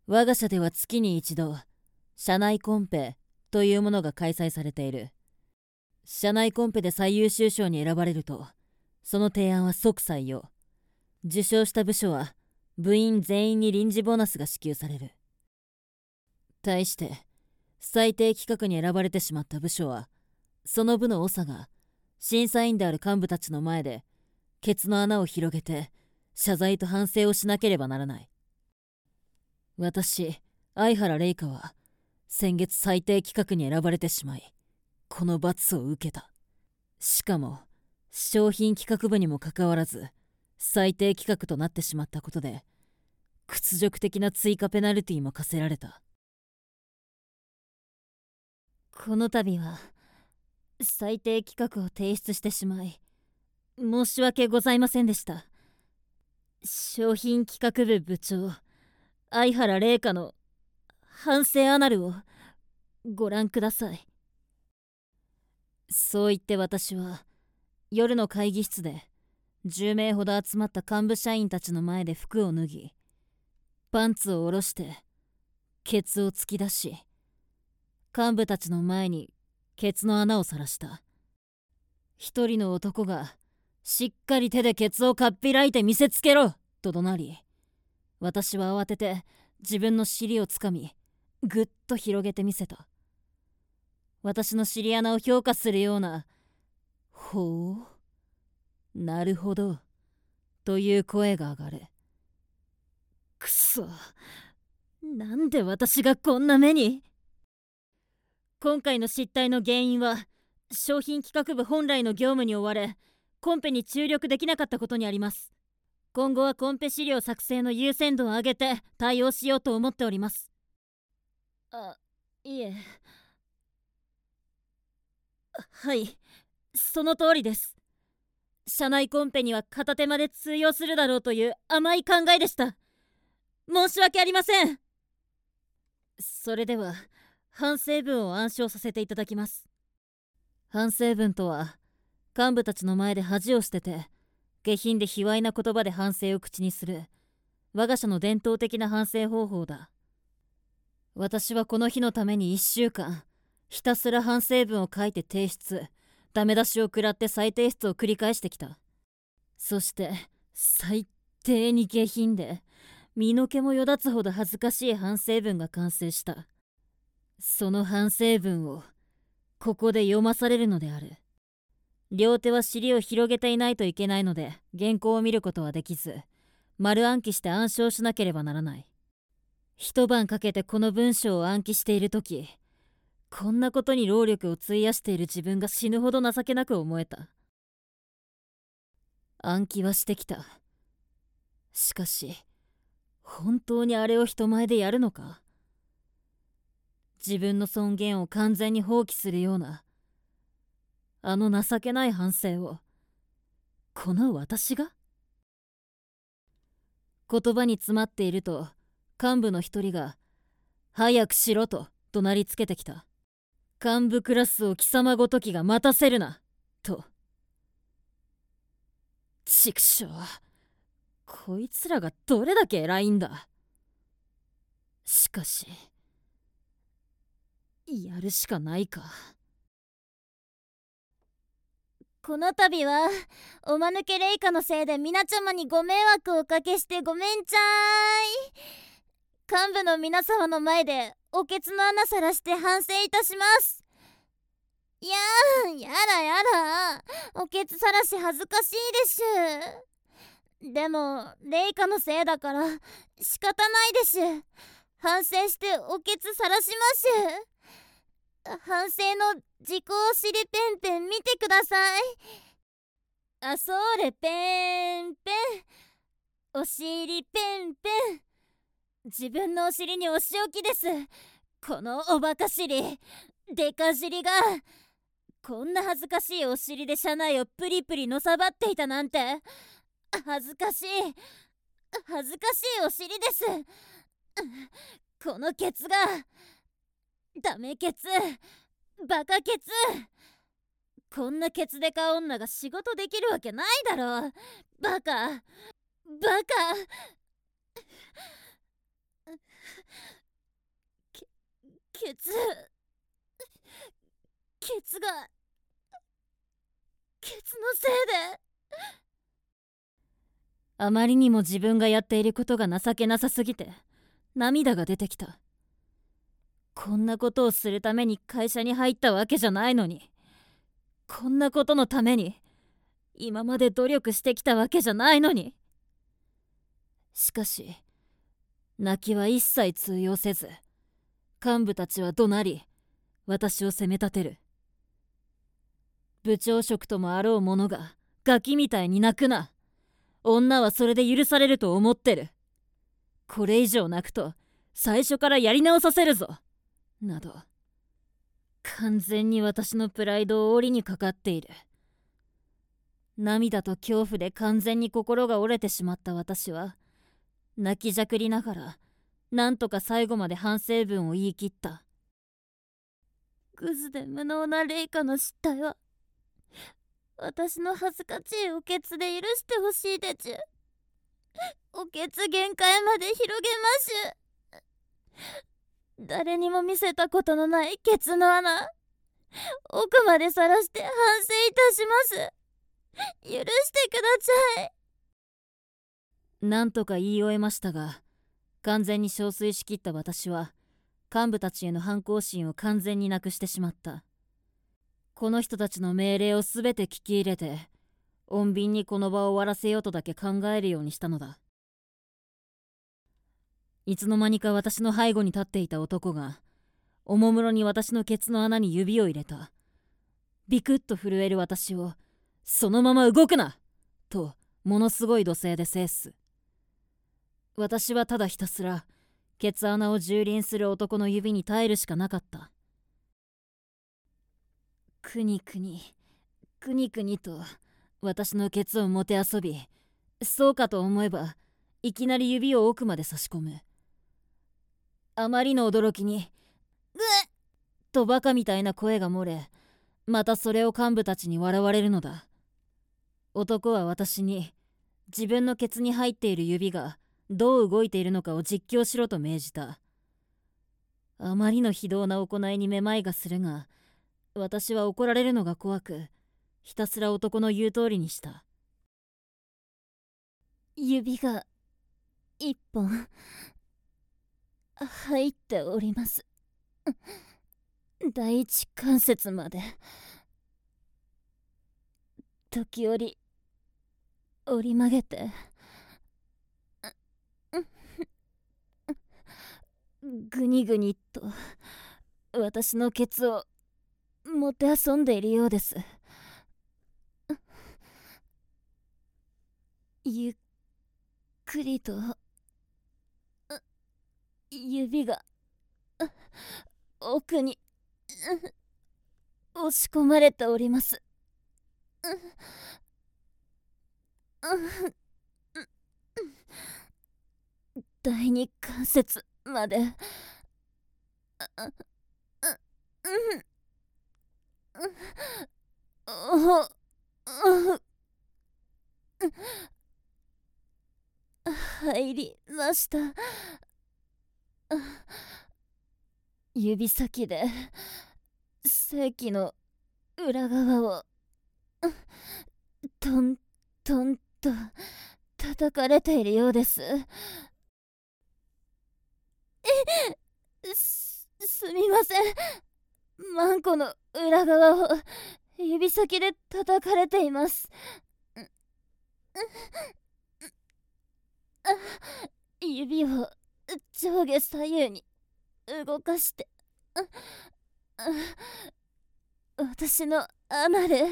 我が社では月に一度、社内コンペというものが開催されている。社内コンペで最優秀賞に選ばれると、その提案は即採用。受賞した部署は、部員全員に臨時ボーナスが支給される。対して、最低企画に選ばれてしまった部署は、その部の長が、審査員である幹部たちの前で、ケツの穴を広げて、謝罪と反省をしなければならない。私、相原玲香は、先月最低企画に選ばれてしまい、この罰を受けた。しかも、商品企画部にもかかわらず、最低企画となってしまったことで、屈辱的な追加ペナルティも課せられた。この度は、最低企画を提出してしまい、申し訳ございませんでした。商品企画部部長、相原玲香の反省アナルをご覧ください。そう言って私は夜の会議室で10名ほど集まった幹部社員たちの前で服を脱ぎ、パンツを下ろしてケツを突き出し、幹部たちの前にケツの穴を晒した。一人の男がしっかり手でケツをかっぴらいて見せつけろと怒鳴り、私は慌てて自分の尻をつかみ、ぐっと広げてみせた。私の尻穴を評価するような、ほう、なるほど、という声が上がる。くそ、なんで私がこんな目に。今回の失態の原因は、商品企画部本来の業務に追われ、コンペに注力できなかったことにあります。今後はコンペ資料作成の優先度を上げて対応しようと思っております。いえ。はい、その通りです。社内コンペには片手間で通用するだろうという甘い考えでした。申し訳ありません。それでは、反省文を暗唱させていただきます。反省文とは、幹部たちの前で恥を捨てて、下品で卑猥な言葉で反省を口にする、我が社の伝統的な反省方法だ。私はこの日のために1週間、ひたすら反省文を書いて提出、ダメ出しを食らって再提出を繰り返してきた。そして、最低に下品で、身の毛もよだつほど恥ずかしい反省文が完成した。その反省文を、ここで読まされるのである。両手は尻を広げていないといけないので、原稿を見ることはできず、丸暗記して暗唱しなければならない。一晩かけてこの文章を暗記しているとき、こんなことに労力を費やしている自分が死ぬほど情けなく思えた。暗記はしてきた。しかし、本当にあれを人前でやるのか？自分の尊厳を完全に放棄するような、あの情けない反省を、この私が？言葉に詰まっていると、幹部の一人が、早くしろと怒鳴りつけてきた。幹部クラスを貴様ごときが待たせるな、と。畜生、こいつらがどれだけ偉いんだ。しかし、やるしかないか。 この度はおまぬけレイカのせいで皆様にご迷惑をおかけしてごめんちゃーい。幹部の皆様の前でおけつの穴さらして反省いたします。やだやだ、おけつさらし恥ずかしいでしゅ。でもレイカのせいだから仕方ないでしゅ。反省しておけつさらしましゅ。反省の自己お尻ペンペン見てください。そうれペンペン、お尻ペンペン。自分のお尻にお仕置きです。このおバカ尻、デカ尻が。こんな恥ずかしいお尻で車内をプリプリのさばっていたなんて。恥ずかしいお尻です。このケツがダメケツ、バカケツ。こんなケツデカ女が仕事できるわけないだろう。バカ。 ケツがケツのせいで。 あまりにも自分がやっていることが情けなさすぎて涙が出てきた。こんなことをするために会社に入ったわけじゃないのに、こんなことのために今まで努力してきたわけじゃないのに。しかし泣きは一切通用せず、幹部たちは怒鳴り私を責め立てる。部長職ともあろう者がガキみたいに泣くな。女はそれで許されると思ってる。これ以上泣くと最初からやり直させるぞ。など、完全に私のプライドを檻にかかっている。涙と恐怖で完全に心が折れてしまった私は、泣きじゃくりながらなんとか最後まで反省文を言い切った。 グズで無能なレイカの失態は私の恥ずかしいおけつで許してほしいでちゅ。おけつ限界まで広げましゅ。誰にも見せたことのないケツの穴、奥までさらして反省いたします。許してください。 なんとか言い終えましたが、完全に憔悴しきった私は幹部たちへの反抗心を完全になくしてしまった。この人たちの命令をすべて聞き入れて、穏便にこの場を終わらせようとだけ考えるようにしたのだ。いつの間にか私の背後に立っていた男がおもむろに私のケツの穴に指を入れた。ビクッと震える私をそのまま動くなとものすごい怒声で制す。私はただひたすらケツ穴を蹂躙する男の指に耐えるしかなかった。くにくにと私のケツをもてあそび、そうかと思えばいきなり指を奥まで差し込む。あまりの驚きに「ぐっ!」とバカみたいな声が漏れ、またそれを幹部たちに笑われるのだ。男は私に自分のケツに入っている指がどう動いているのかを実況しろと命じた。あまりの非道な行いにめまいがするが、私は怒られるのが怖く、ひたすら男の言う通りにした。 指が一本入っております。第一関節まで。時折折り曲げてぐにぐにと私のケツをもてあそんでいるようです。ゆっくりと指が奥に押し込まれております。第二関節まで。入りました。指先で性器の裏側をトントンと叩かれているようです。すみません。マンコの裏側を指先で叩かれています。指を上下左右に動かして私の穴で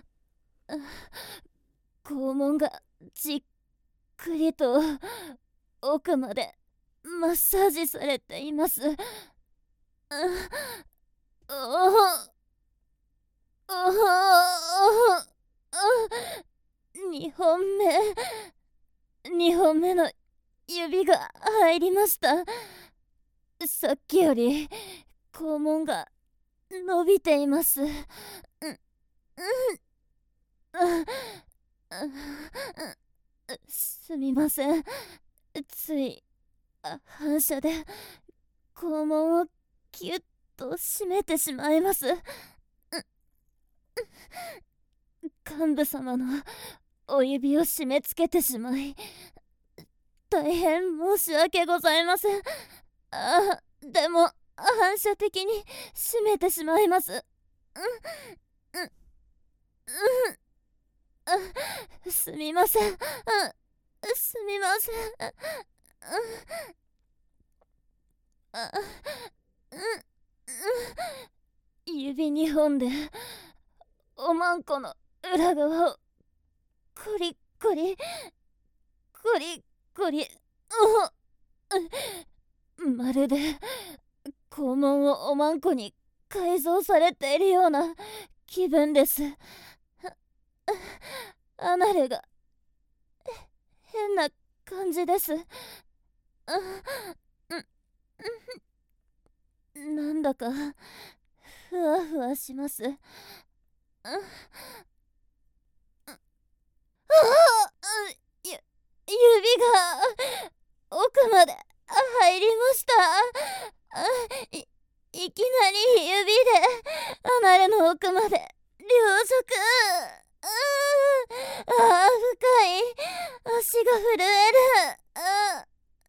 肛門がじっくりと奥までマッサージされています。2本目の指が入りました。さっきより肛門が伸びています。すみません。つい反射で肛門をキュッと締めてしまいます。幹部様のお指を締め付けてしまい大変申し訳ございません。でも反射的に締めてしまいます。すみません。すみません。指2本でおまんこの裏側をコリコリコリコリ、まるで肛門をおまんこに改造されているような気分です。アナルが変な感じです。なんだかふわふわします。指が奥まで入りました。いきなり指でアナルの奥まで両足。深い。足が震える。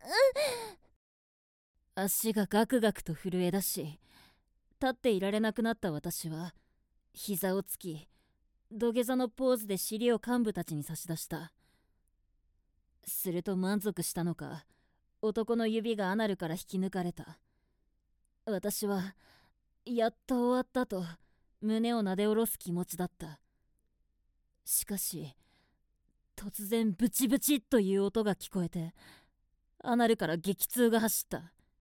足がガクガクと震え出し、立っていられなくなった私は膝をつき、土下座のポーズで尻を幹部たちに差し出した。すると満足したのか、男の指がアナルから引き抜かれた。私はやっと終わったと胸をなで下ろす気持ちだった。しかし突然ブチブチという音が聞こえて、アナルから激痛が走った。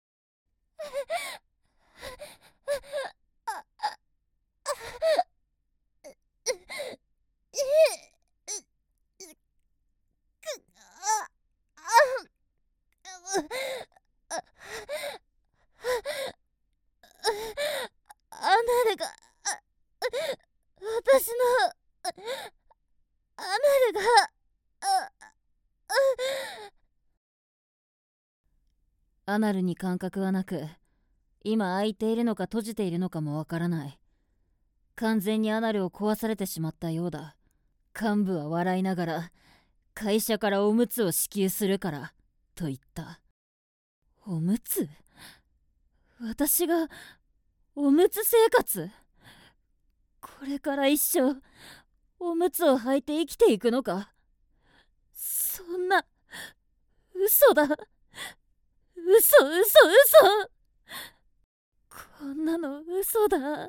アナルが私のアナルがアナルに感覚はなく、今開いているのか閉じているのかもわからない。完全にアナルを壊されてしまったようだ。幹部は笑いながら、会社からおむつを支給するからと言った。おむつ？私がおむつ生活？これから一生おむつを履いて生きていくのか？そんな嘘だ。嘘。こんなの嘘だ。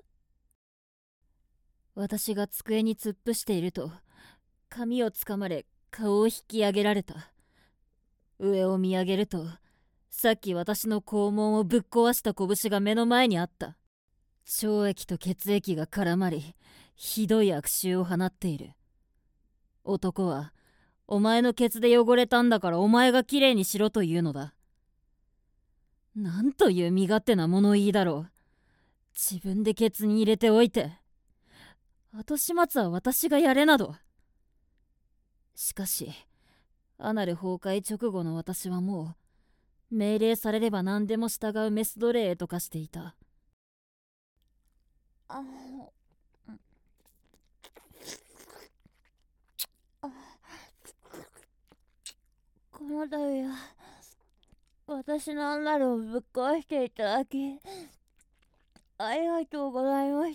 私が机に突っ伏していると、髪をつかまれ顔を引き上げられた。上を見上げると、さっき私の肛門をぶっ壊した拳が目の前にあった。腸液と血液が絡まり、ひどい悪臭を放っている。男は、お前のケツで汚れたんだからお前がきれいにしろというのだ。なんという身勝手な物言いだろう。自分でケツに入れておいて、後始末は私がやれなど。しかし、アナル崩壊直後の私はもう、命令されれば何でも従うメス奴隷へと化していた。 この度は私のアナルをぶっ壊していただきありがとうございました。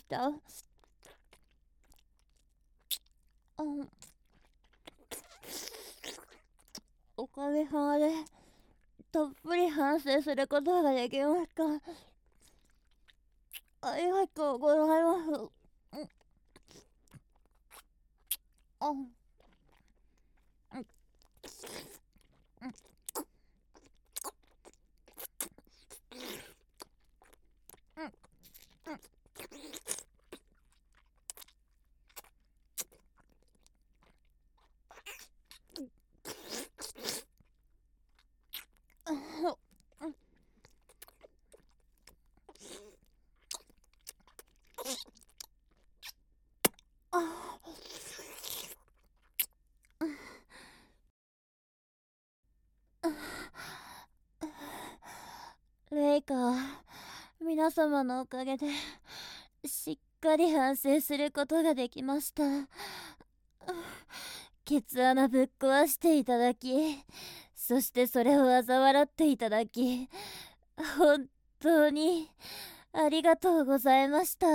おかげさまでたっぷり反省することができました。ありがとうございます。レイカ、み皆様のおかげでしっかり反省することができました。ケツ穴ぶっ壊していただき、そしてそれを嘲笑っていただき、本当にありがとうございました。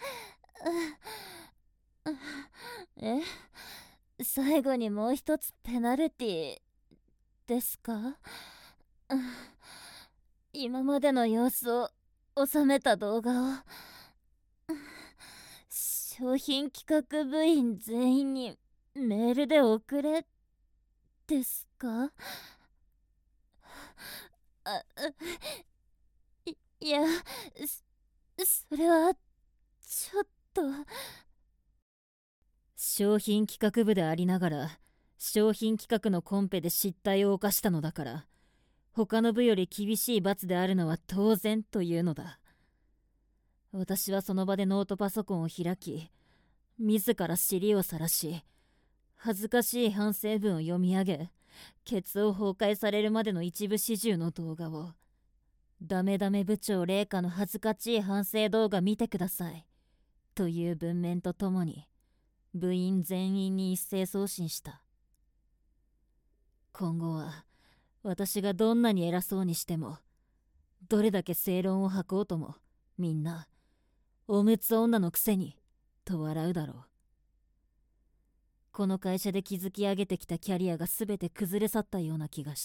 え、最後にもう一つペナルティですか？今までの様子を収めた動画を商品企画部員全員にメールで送れですか？あ、いや、それはちょっと。 商品企画部でありながら商品企画のコンペで失態を犯したのだから、他の部より厳しい罰であるのは当然というのだ。私はその場でノートパソコンを開き、自ら尻を晒し、恥ずかしい反省文を読み上げ、ケツを崩壊されるまでの一部始終の動画を、ダメダメ部長玲香の恥ずかしい反省動画見てくださいという文面とともに部員全員に一斉送信した。今後は私がどんなに偉そうにしても、どれだけ正論を吐こうとも、みんなおむつ女のくせにと笑うだろう。この会社で築き上げてきたキャリアが全て崩れ去ったような気がした。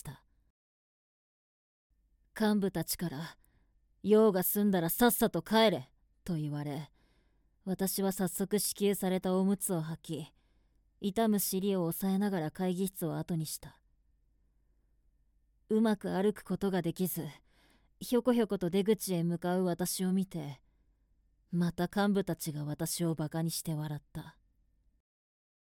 幹部たちから用が済んだらさっさと帰れと言われ、私は早速支給されたおむつを履き、痛む尻を押さえながら会議室を後にした。うまく歩くことができず、ひょこひょこと出口へ向かう私を見て、また幹部たちが私をバカにして笑った。